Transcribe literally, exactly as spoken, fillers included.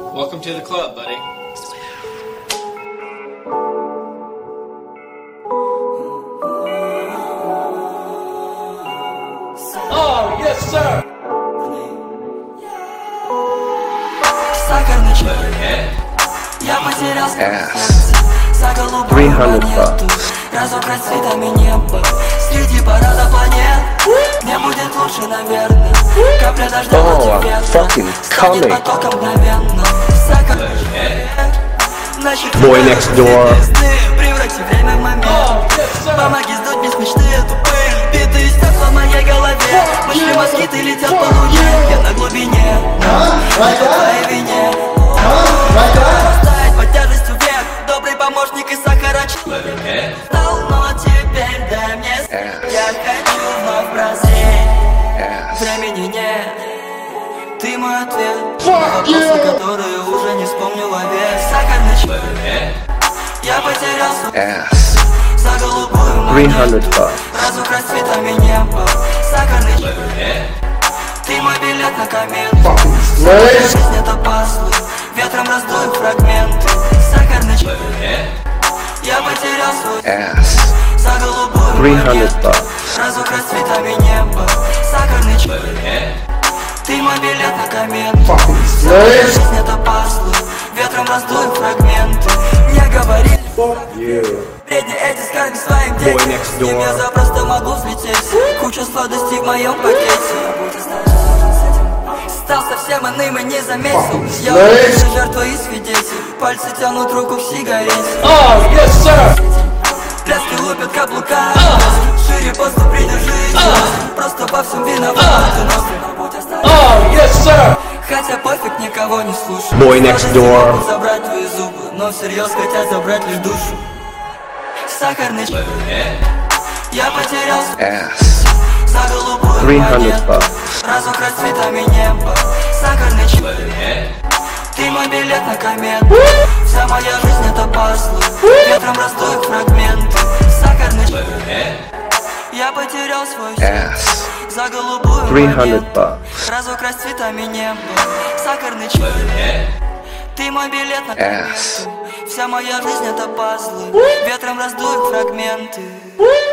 Welcome to the club, buddy. Oh, yes, sir! Я потерялся за голубую монету. Разукрась цветами неба среди парада планет. Мне будет лучше, наверное. Капля дождя против ветра станет потоком мгновенно. Boy Next Door. Преврати время в момент. Помоги сдуть мне смешные тупые битые стекла в моей голове. Мысли москиты летят по луне. Я на глубине, но не по твоей вине. Поставить под тяжестью век. Добрый помощник и сахара. Стал, но теперь дай мне. Я хочу вновь прозреть. Времени нет. Ты мой ответ на вопросы, которые уже не вспомню вовек. Сахарный человек. Я потерялся за голубую монету. Разукрась цветами неба. Сахарный человек. Ты мой билет на комету. Жизнь это пазлы. Ветром раздуем фрагменты. Сахарный человек. Я потерял свой за голубую монету. Разукрась цветами неба. Сахарный человек. Ты мой билет на комету. Жизнь это пазлы. Ветром раздуем фрагменты. Мне говорили бредни эти скарби своим детям. Я запросто могу взлететь. Куча сладостей в моем пакете. Стал совсем иным и не заметил. Я уже жертва и свидетель. Пальцы тянут руку к сигарете. Oh, yes, sir! Пляски лупят каблука. Шире поступ, придержись. Просто во всем виноват. Oh, yes, sir! Хотя пофиг, никого не слушаю. Boy Next Door. Забрать твои зубы, но всерьез хотят забрать лишь душу. Сахарный человек. Я потерялся за голубую монету. Разукрась цветами неба. Сахарный человек. Ты мой билет на комету. Вся моя жизнь это пазлы. Ветром раздуют фрагменты. Сахарный человек. Я потерял свой сердце за голубую монету. Разукрась цветами неба. Сахарный человек. Ты мой билет на комету. Вся моя жизнь это пазлы. Ветром раздуют фрагменты.